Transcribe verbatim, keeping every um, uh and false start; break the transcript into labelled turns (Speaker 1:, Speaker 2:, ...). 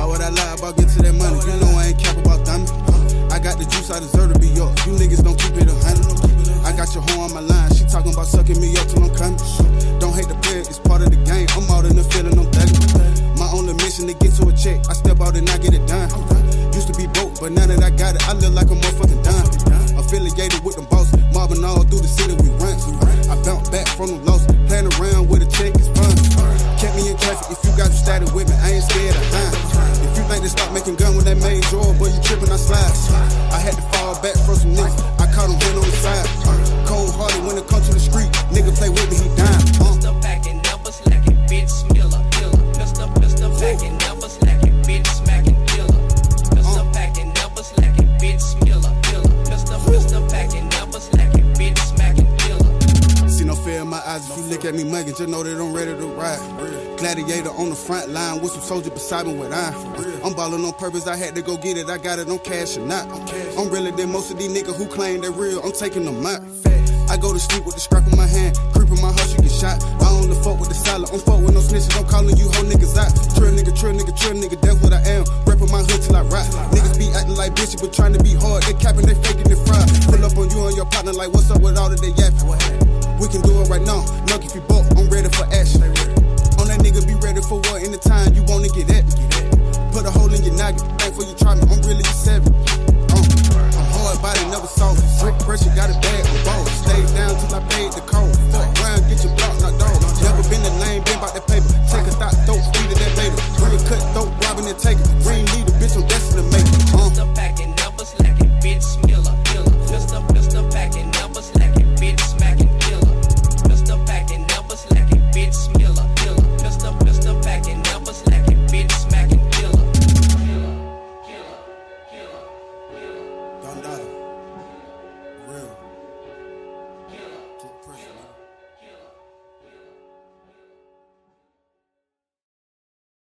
Speaker 1: Why would I lie about get to that money? You know I ain't cap about diamonds. I got the juice, I deserve to be yours. You niggas don't keep it a hundred. I got your hoe on my line. She talking about sucking me up till I'm coming. Don't hate the player, it's part of the game. I'm out in the feeling, I'm thugging. My only mission to get to a check. I step out and I get it done. Used to be broke, but now that I got it, I look like a motherfucking dime. Affiliated with them bosses, mobbing all through the city we run. I bounce back from the loss, playing around with a check is fun. Kept me in traffic, if you got you started with me, I ain't scared of dying. If you think they stop making gun when they made joy, boy, you tripping, I slide. I had to fall back from some niggas, I caught him hand on the side. Cold hearted when it comes to the street, nigga play with me, he dying.
Speaker 2: Pistol back and never slacking, bitch, Miller, killer. Pistol, pistol back and never slacking, bitch, smacking, killer. Pistol back and never slacking, bitch, Miller, killer. Pistol, pistol back and never slacking, bitch, smacking, killer.
Speaker 1: See no fear in my eyes if you look at me mugging, just know that I'm ready to ride. Gladiator on the front line with some soldiers beside me with iron. I'm ballin' on purpose, I had to go get it, I got it on cash or not. I'm realer than most of these niggas who claim they real, I'm taking them out. I go to sleep with the strap in my hand, creepin' my house, you get shot. I only fuck with the solid, I'm fuck with no snitches, I'm calling you whole niggas out. Trill nigga, trill nigga, trill nigga, that's what I am. Reppin' my hood till I ride. Niggas be acting like bitches, but trying to be hard. They capping, they faking it fried. Pull up on you and your partner like, what's up with all of that yapping? We can do it right now, knock if you broke, I'm ready for action.